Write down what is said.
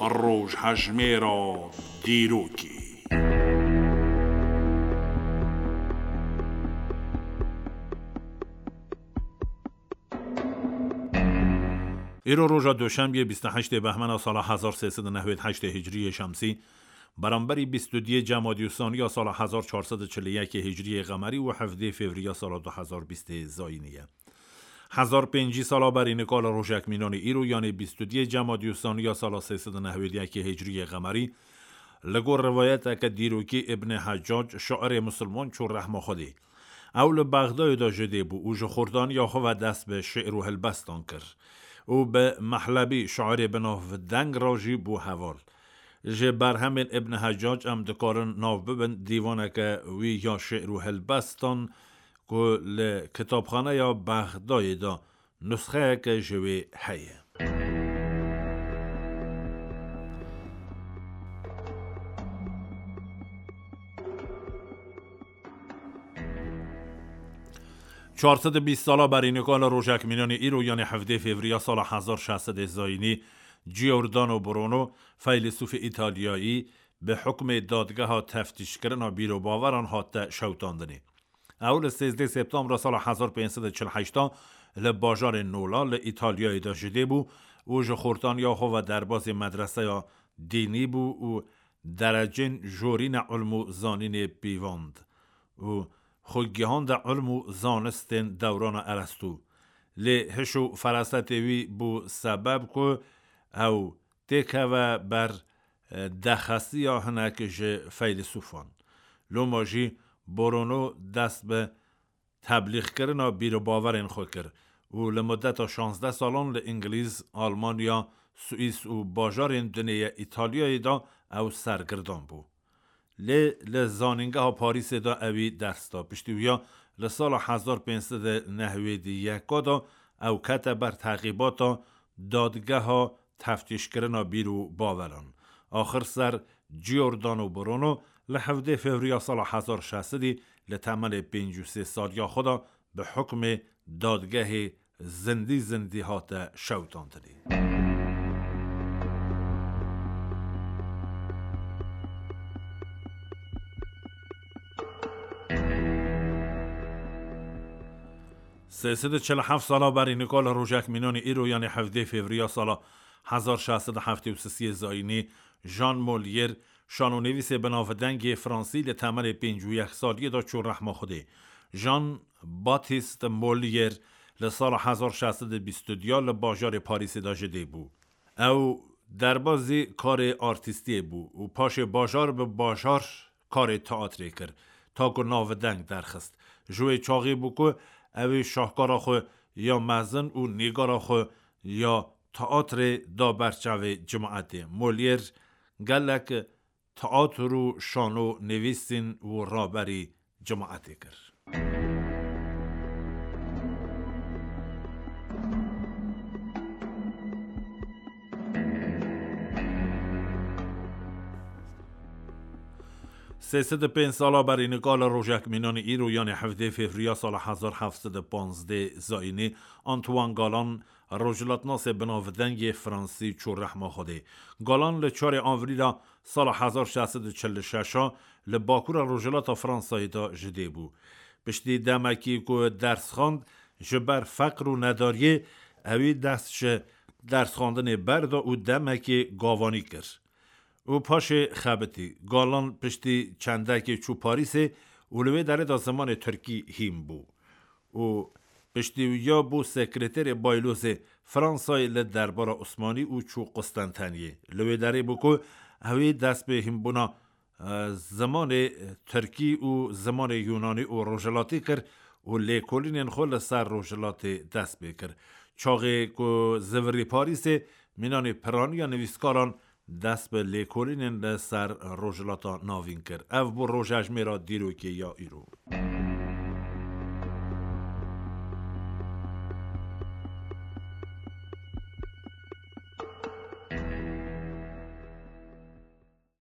روش هجمه را دیروکی. ایرو روژا دوشنبه 28 بهمن سال 1398 هجری شمسی برانبری 22 جمادی الثانی سال 1441 هجری قمری و 17 فوریه سال 2020 زاینیه. 1005 سال بر این کال روژک مینان ایرو یعنی 22 جمادی الثانی سال 391 هجری قمری لگو روایت که دیروکی ابن حجاج شاعر مسلمان چون رحمه خودی اول بغداد دا جده بو او جخوردان یا خو دست به شعر و هلبستان کر او به محلبی شاعر بناف دنگ راجی بو حوال جه بر همین ابن حجاج هم دکارن ناو ببن دیوانه که وی یا شعر و هلبستان که لکتابخانه یا بغداد دا نسخه که جوی هیه. چهارصد 20 ساله بر این کال روژک مینان ایرو یعنی 17 فوریه سال 1600 زاینی جیوردانو برونو فیلسوف ایتالیایی به حکم دادگاه تفتیش کردن بیرو باوران هات شوتاندنی. اول 13 سپتامبر سال 1548 لباجار نولا لایتالیایی دا جده بو او جخورتان یا خو و درباز مدرسه یا دینی بو او درجین جورین علم زانین بیواند او خوگیهان در علم و زانستن دوران ارسطو لی هشو فرستوی بو سبب که او تکه و بر دخستی هنک جه فیلسوفان لو ماجی برونو دست به تبلیغ کردن بیر باورین خو کرد و لمدت 16 سالان لانگلیز، آلمانیا، سوئیس و باجارین دنیا ایتالیایی دا او سرگردان بو. لزانینگه ها پاریس دا اوی درس دا پشتیویا لسال 1591 دا او کته بر تعقیبات دادگه ها تفتیش کرنا بیرو باوران. آخر سر جیوردانو برونو لحفده فوریه سال 1600 لتمن 53 سال یا خدا به حکم دادگه زندی هات شوتاندنی. سیصد 47 ساله بر این کال روژک مینان ایرو یعنی 17 فوریه سال 1673 زاینی ژان مولیر شانونویس بناودنگ فرانسی لتمن 51 سالی دا چون رحمه خوده. ژان باتیست مولیر لسال 1622 لباجار پاریس دا جده بو. او دربازی کار آرتیستی بو و پاش باجار به باجار کار تئاتری کرد تا که ناودنگ درخست. جوی چاقی بو که اوی شاهکارا خو یا مزن و نگارا خو یا تئاتر دا برچاو جماعت مولیر گلک تئاتر و شانو نویسین و رابری جماعت کرد. سیصد 5 ساله بر این کال روژک مینان ایرو یعنی 17 فوریه سال 1715 زاینی آنتوان گالان رجلاتناس بناودنگ فرانسی چون رحمه خوده. گالان لچار آوریل سال 1646 لباکور رجلات فرانسایی دا جده بو. پشتی دمکی که درس خواند جبر فقر و نداریه اوی دستش درس خواندن بردا و دمکی گاوانی کرد. او پاش خبتی گالان پشتی چندک چو پاریسه اولوی داره دا زمان ترکی هیم بو. او پشتی یا بو سکرتر بایلوز فرانسای لدربار عثمانی او چو قسطنطنیه لوی داره بو که اوی دست به هم بونا زمان ترکی و زمان یونانی و روژلاتی کرد و لیکولین خول سر روژلات دست بکر. چاقه که زوری پاریسه مینان پرانی نویسکاران دست به لیکولین سر روژلاتا ناوین کرد. او بو روژج میرا دیرو که یا ایرو.